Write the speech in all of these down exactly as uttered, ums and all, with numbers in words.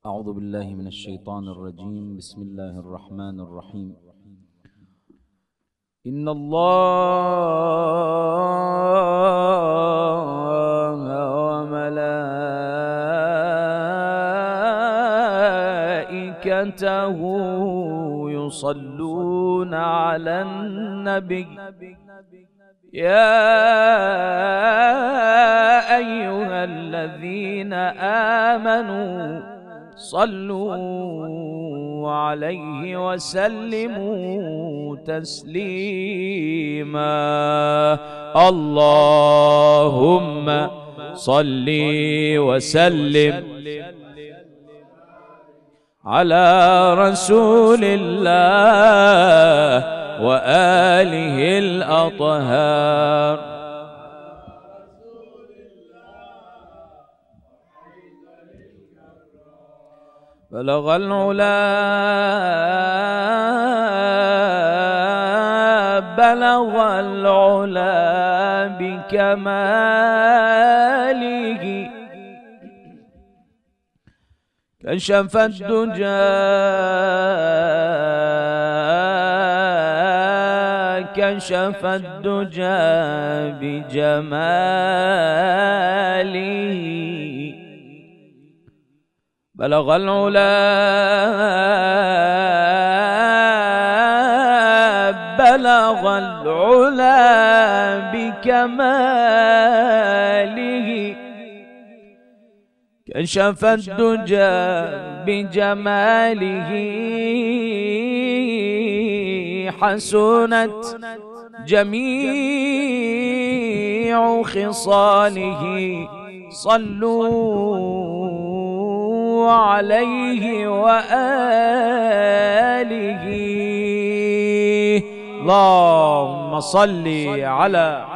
أعوذ بالله من الشيطان الرجيم. بسم الله الرحمن الرحيم. إن الله وملائكته يصلون على النبي يا أيها الذين آمنوا صلوا عليه وسلموا تسليما. اللهم صل وسلم على رسول الله وآله الأطهار. بلغ العلا بلغ العلا بكماله كشف الدجى كشف الدجى بجماله. بلغ العلا بلغ العلا بكماله كشف الدجى بجماله. حسنت جميع خصاله صلوا عليه وآله. اللهم صل على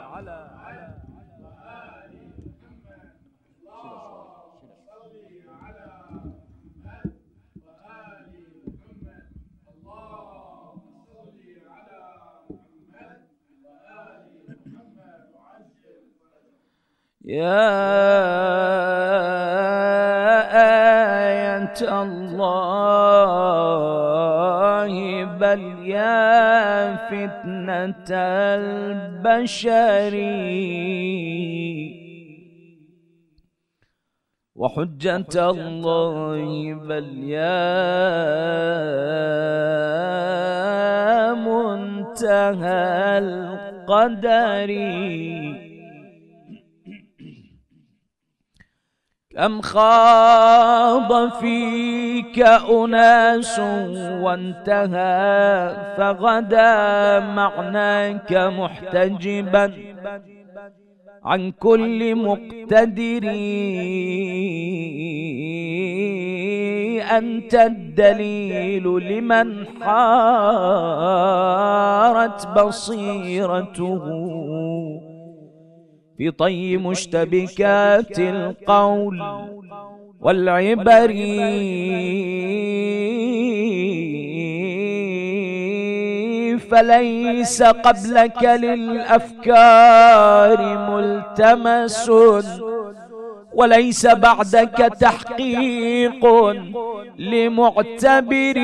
يا آية الله بل يا فتنة البشر وحجة الله بل يا منتهى القدر. كم خاض فيك أناس وانتهى فغدا معناك محتجبا عن كل مقتدر. أنت الدليل لمن حارت بصيرته في طي مشتبكات القول والعبر. فليس قبلك للأفكار ملتمس وليس بعدك تحقيق لمعتبر.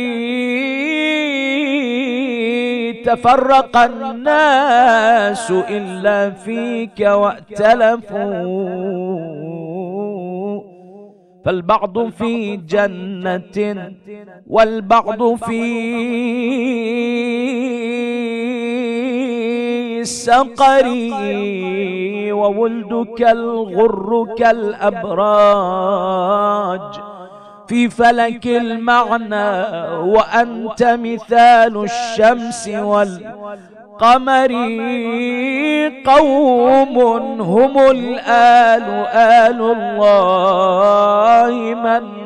تفرق الناس إلا فيك وائتلفوا فالبعض في جنة والبعض في سقر. وولدك الغر كالأبراج في فلك المعنى وأنت مثال الشمس والقمر. قوم هم الآل آل الله من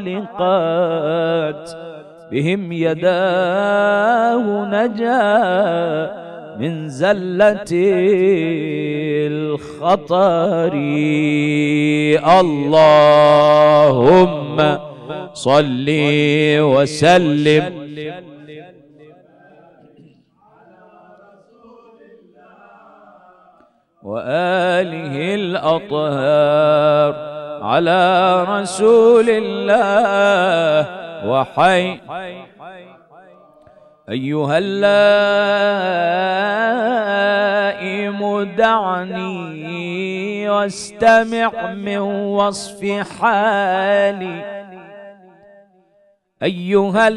علقت بهم يداه نجا من زلة الخطر. اللهم صل وسلم وآله الأطهار على رسول الله وحي. أيها اللائم دعني واستمع من وصف حالي. أيها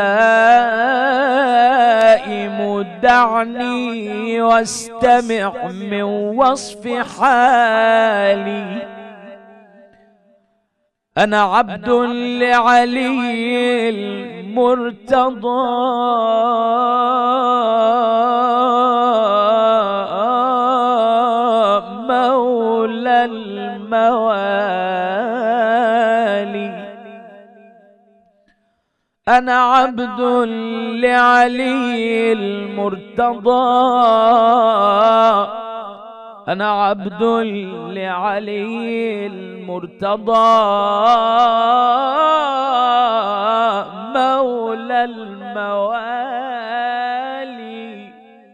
اللائم دعني واستمع من وصف حالي. أنا عبد لعلي المرتضى مولى الموالي. أنا عبد لعلي المرتضى أنا عبد لعلي المرتضى مولى الموالي.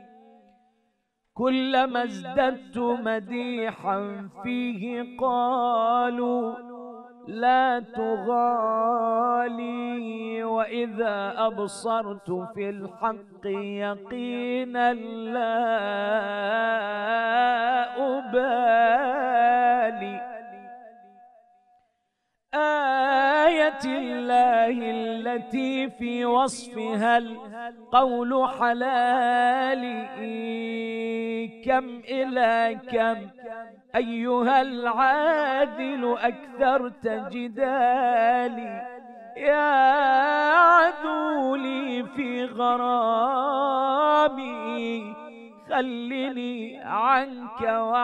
كلما ازددت مديحا فيه قالوا لا تغالي. وإذا أبصرت في الحق يقينا لا أبالي. آية الله التي في وصفها القول حلالي. كم إلى كم أيها العادل أكثرت جدالي. يا عذولي في غرامي خلني عنك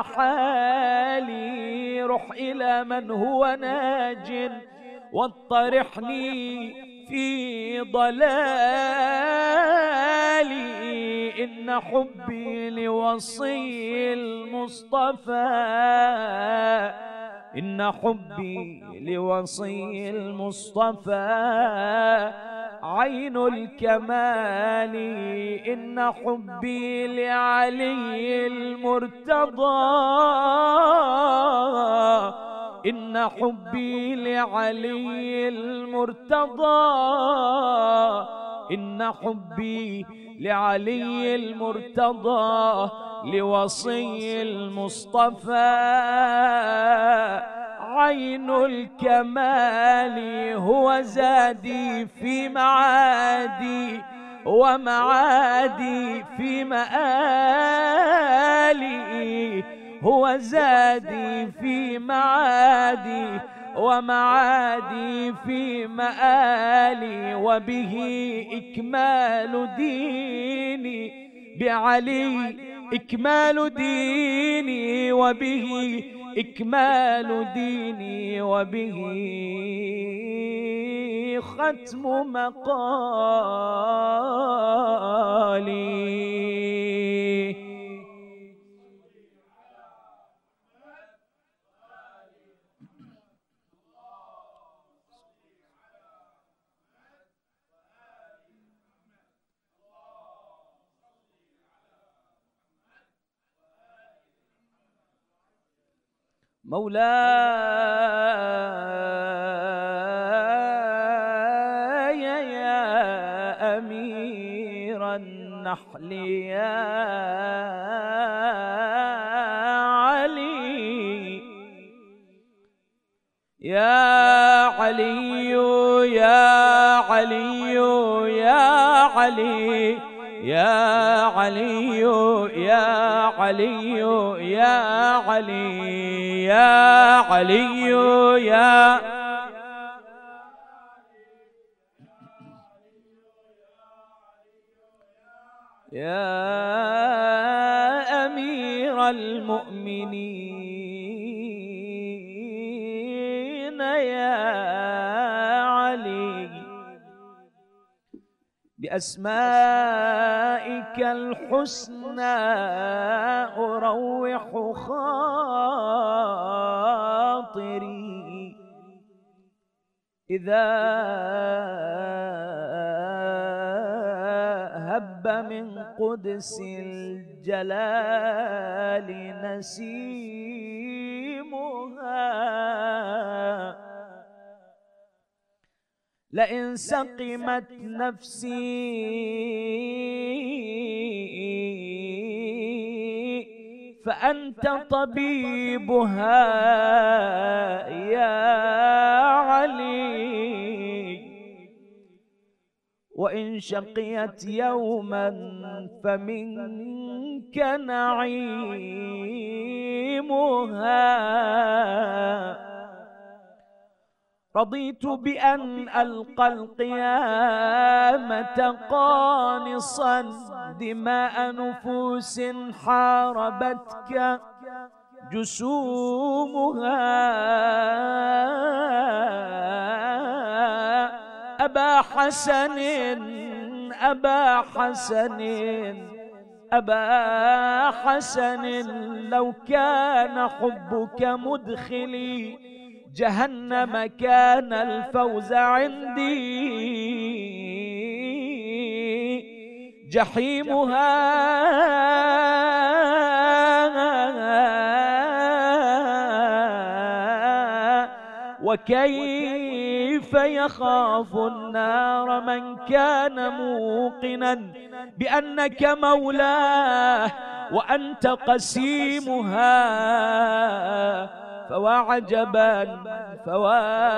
وحالي. رح إلى من هو ناج واطرحني في ضلالي. إن حبي لوصي المصطفى إن حبي لوصي المصطفى عين الكمال. إن حبي لعلي المرتضى إن حبي لعلي المرتضى إن حبي لعلي المرتضى لوصي المصطفى عين الكمال. هو زادي في معادي ومعادي في مآلي. هو زادي في معادي ومعادي في مآلي. وبه إكمال ديني بعلي إكمال ديني. وبه إكمال ديني وبه ختم مقالي. مولاي يا أمير النحل يا علي يا علي يا علي يا علي يا علي يا علي يا علي يا علي يا يا أمير المؤمنين يا علي. بأسمائك الحسنى أروح خاطري. إذا هب من قدس الجلال نسيمها لئن سقمت نفسي فأنت طبيبها يا علي، وإن شقيت يوما فمنك نعيمها. رضيت بأن ألقى القيامة قانصا دماء نفوس حاربتك جسومها. أبا حسن أبا حسن أبا حسن، لو كان حبك مدخلي جهنم كان الفوز عندي جحيمها. وكيف يخاف النار من كان موقنا بأنك مولاه وأنت قسيمها. فوا عجبا فوا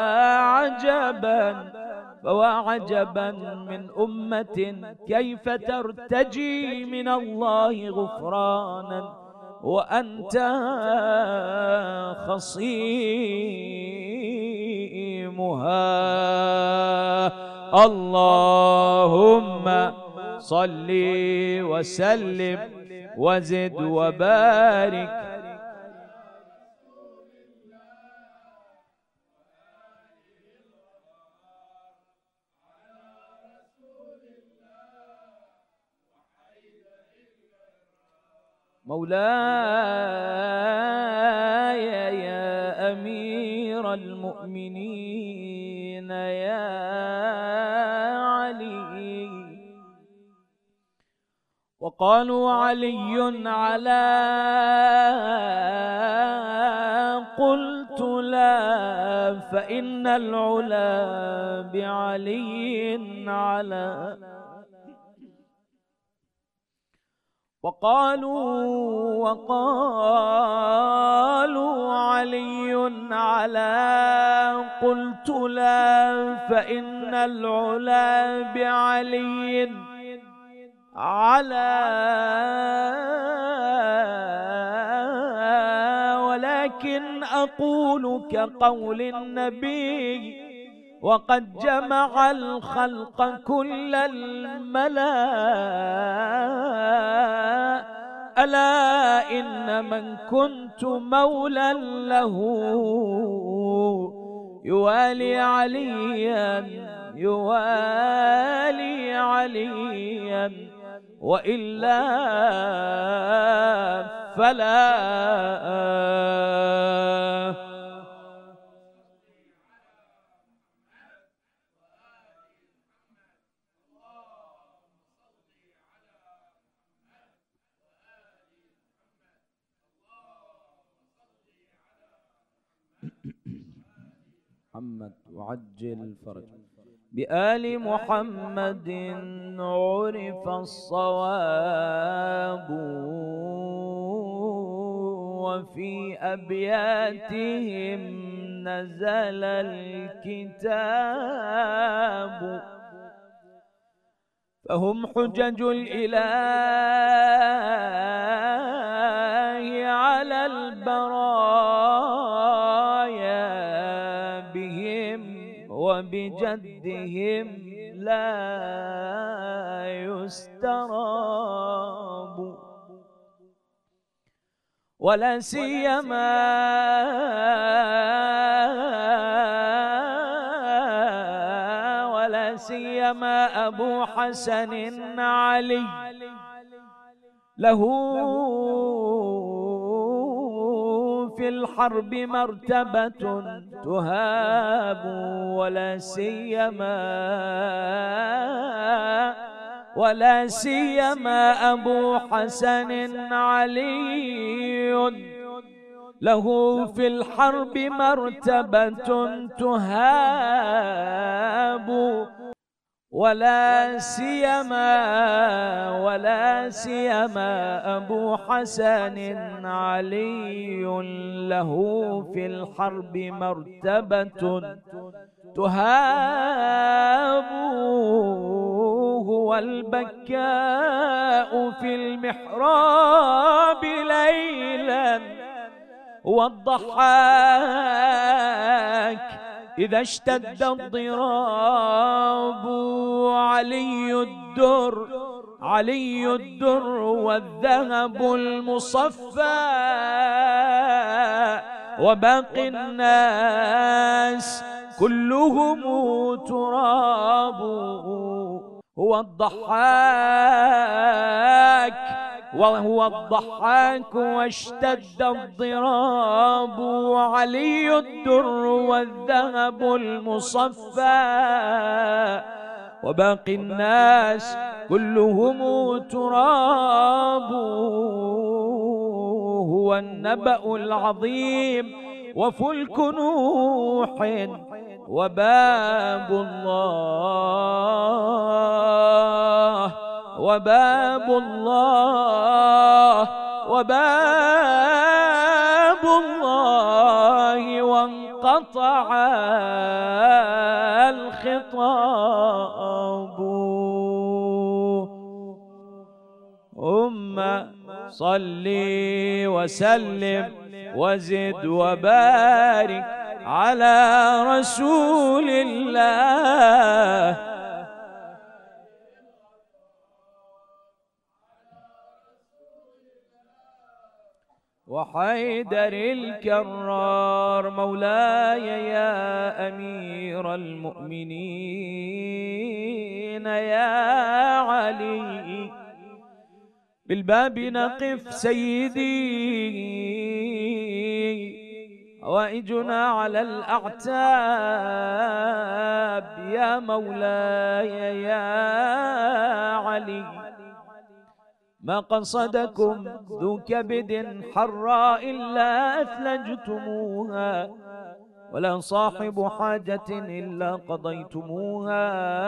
عجبا فوا عجبا من أمة كيف ترتجي من الله غفرانا وأنت خصيمها. اللهم صل وسلم وزد وبارك مولاي يا أمير المؤمنين يا علي. وقالوا علي على، قلت لا، فإن العلا بعلي على. وقالوا وقالوا علي على، قلت لا، فإن العلا بعلي على. ولكن أقول كقول النبي وقد جمع الخلق كل الملا. ألا إن من كنت مولا له يوالي عليا يوالي عليا، وإلا فلا. محمد وعجل فرج. بآل محمد عرف الصواب، وفي أبياتهم نزل الكتاب. فهم حجج الإله على البرايا، بهم وبجدهم لا يستراب. ولا سيما ولا سيما أبو حسن علي، له في الحرب مرتبة تهاب. ولا سيما ولا سيما أبو حسن علي، له في الحرب مرتبة تهاب ولا سيما ولا سيما أبو حسن علي له في الحرب مرتبة تهاب هو البكاء في المحراب ليلا والضحاك إذا اشتد الضراب علي الدر علي الدر والذهب المصفى وباقي الناس كلهم تراب هو الضحاك وهو الضحاك واشتد الضراب علي الدر والذهب المصفى وباقي الناس كلهم تراب هو النبأ العظيم وفلك نوح وباب الله وباب الله وباب الله وانقطع الخطاب أم صلي وسلم وزد وبارك على رسول الله وحيدر الكرار مولاي يا أمير المؤمنين يا علي بالباب نقف سيدي حوائجنا على الأعتاب يا مولاي يا علي ما قصدكم ذو كبد حراء إلا أثلجتموها ولا صاحب حاجة إلا قضيتموها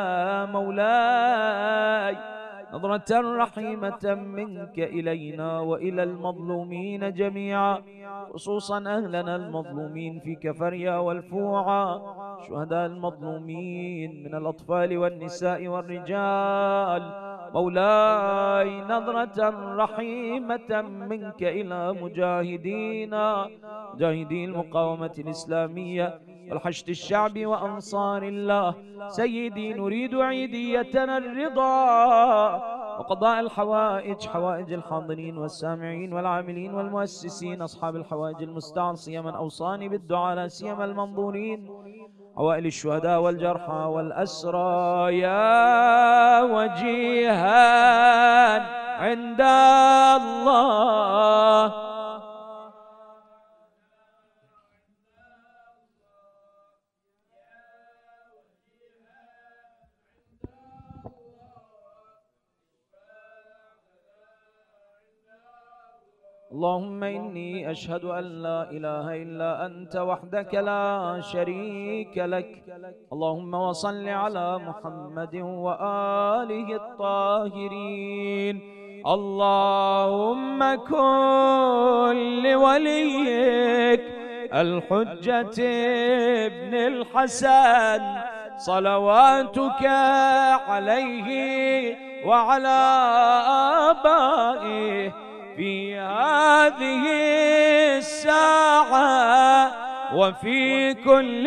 مولاي نظرة رحيمة منك إلينا وإلى المظلومين جميعا خصوصا أهلنا المظلومين في كفريا والفوعى شهداء المظلومين من الأطفال والنساء والرجال مولاي نظرة رحيمة منك إلى مجاهدينا مجاهدي المقاومة الإسلامية والحشد الشعبي وأنصار الله سيدي نريد عيديتنا الرضا وقضاء الحوائج حوائج الحاضرين والسامعين والعاملين والمؤسسين أصحاب الحوائج المستعصية من أوصاني بالدعاء لا سيما المنظورين عوائل الشهداء والجرحى والأسرى يا وجيها عند الله اللهم إني أشهد أن لا إله إلا أنت وحدك لا شريك لك اللهم وصل على محمد وآله الطاهرين اللهم كن لوليك الحجة ابن الحسن صلواتك عليه وعلى آبائه في هذه الساعة وفي كل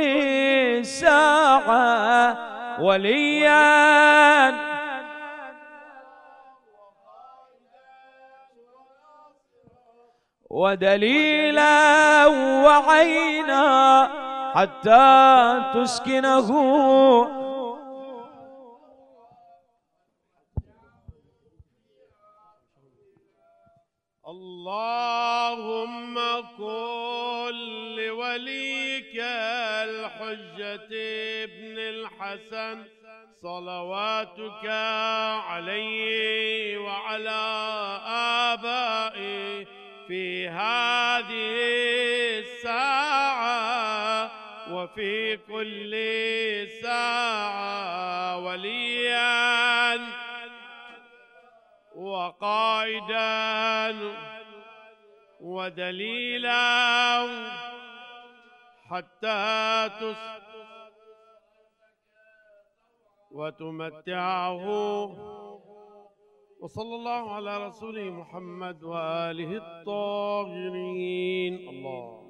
ساعة وليا ودليلا وعينا حتى تسكنه اللهم كن لوليك الحجة ابن الحسن صلواتك عليه وعلى آبائه في هذه الساعة وفي كل ساعة وليا وقائدا ودليلا حتى تس وتمتعه. وصلى الله على رسوله محمد وآله الطاهرين. الله